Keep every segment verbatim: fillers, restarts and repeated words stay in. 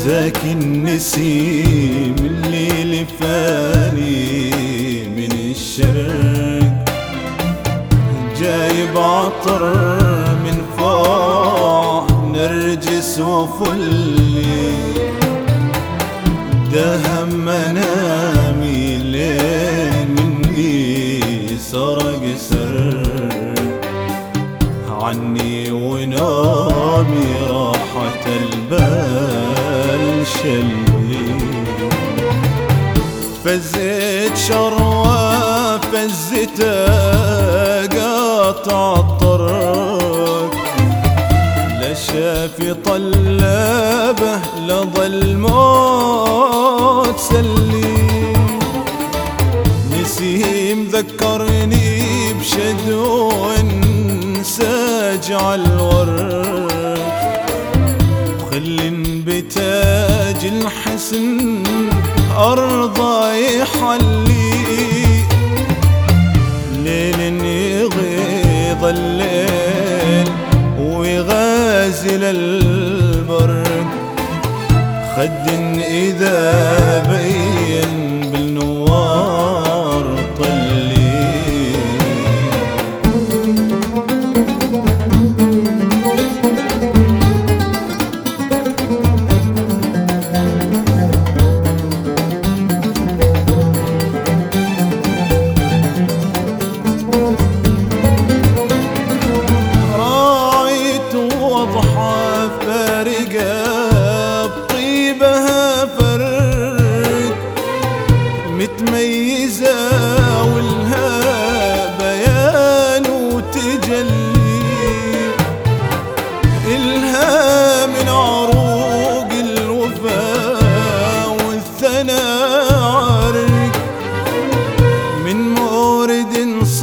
زاكي النسيم الليل فاني من الشرق، جايب عطر من فوق نرجس وفلي، دهم منامي لين مني سرق سر عني ونومي راحة البال شلي. فزت شروة فزتها قاطع الطرق، لا شافي طلبه لظل موت سلي. نسيم ذكرني بشدو ساجع الورد، وخل بتاج الحسن أرضى يحلي. ليل يغيظ الليل ويغازل البرد، خد إذا بين بالنوار طلي. متميزة ولها بيان وتجلي، إلها من عروق الوفا والثناء عرق، من مورد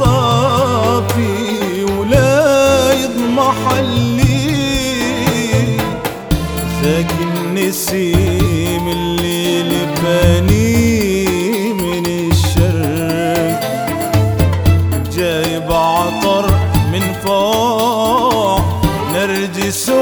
صافي ولا يضمح لي. زاكي النسيم الليل باني عطر من فوق نرجس